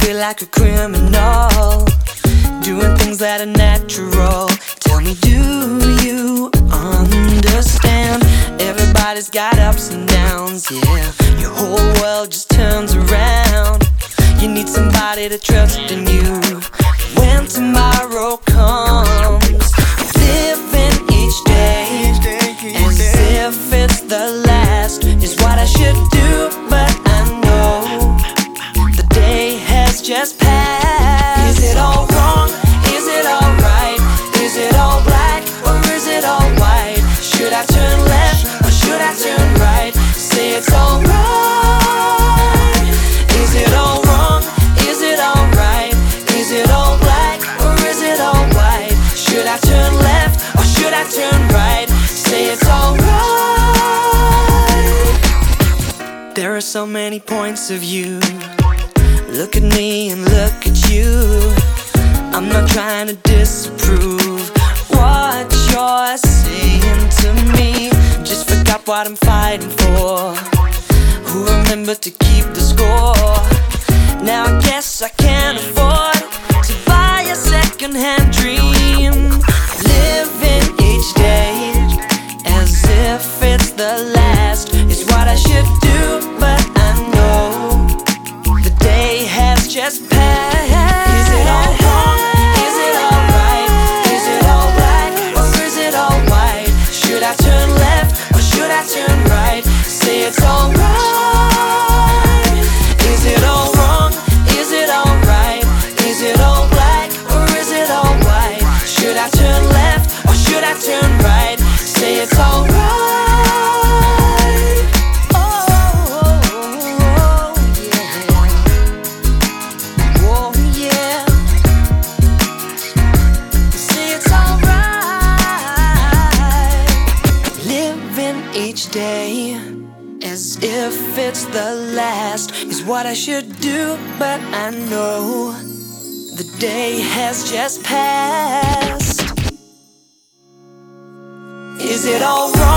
feel like a criminal, doing things that are natural. Tell me, do you understand? Everybody's got ups and downs, yeah. Your whole world just turns around. You need somebody to trust in you when tomorrow comes. Living each day as if it's the last is what I should do, but I know the day has just passed. Is it all wrong? Is it all right? Is it all black or is it all white? Should I turn left or should I turn right? Say it's all right. Is it all wrong? Is it all right? Is it all black or is it all white? Should I turn left or should I turn right? Say it's all right. There are so many points of view. Look at me and look at you. I'm not trying to disapprove what you're saying to me. Just forgot what I'm fighting for. Who remembered to keep the score? Now I guess I can't afford to buy a second-hand dream. Living each day as if it's the last is what I should do, but I know the day has just passed. Is it all wrong? Is it all right? Is it all black or is it all white? Should I turn left or should I turn right? Say it's all right. Is it all wrong? Is it all right? Is it all black or is it all white? Should I turn left or should I turn right? Say it's all right. Each day as if it's the last is what I should do, but I know the day has just passed. Is it all right?